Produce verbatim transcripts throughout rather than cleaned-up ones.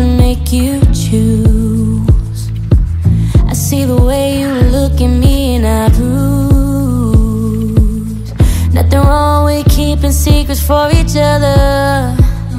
to make you choose. I see the way you look at me and I bruise. Nothing wrong with keeping secrets for each other.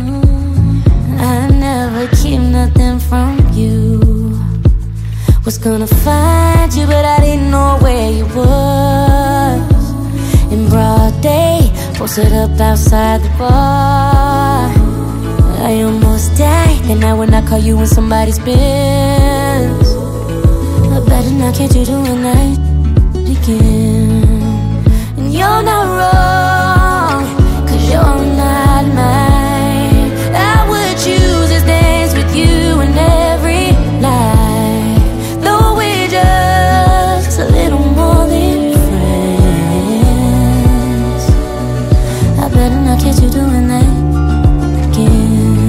I never keep nothing from you. Was gonna find you, but I didn't know where you was. In broad day, posted up outside the bar. I almost died the night when I call you in somebody's Benz. I better not catch you doing that again. And you're not wrong, cause you're not mine. I would choose this dance with you in every life. Though we're just a little more than friends, I better not catch you doing that again.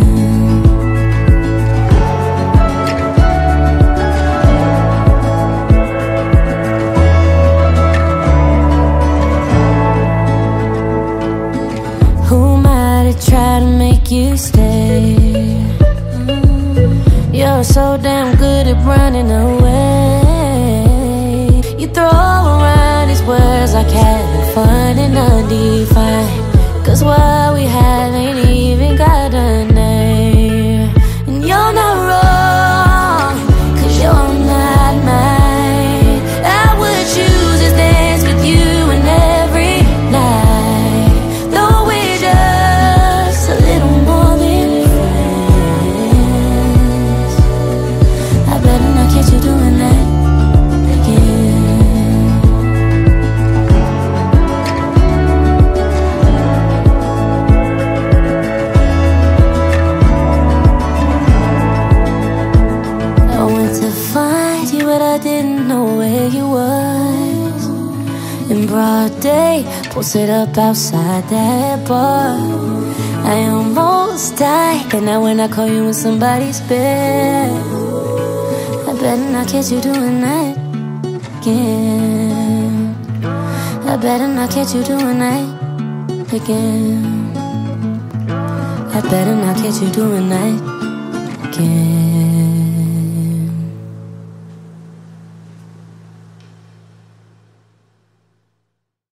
Try to make you stay. You're so damn good at running away. You throw around these words like having fun and undefined. Cause what we have ain't even got a name. And you're not wrong, cause you're not mine. I would choose this dance with you in every night. You doing that again. I went to find you, but I didn't know where you was. In broad day, posted up outside that bar. I almost died the night when I call you in somebody's bed. I better not catch you doing that again. I better not catch you doing that again. I better not catch you doing that again.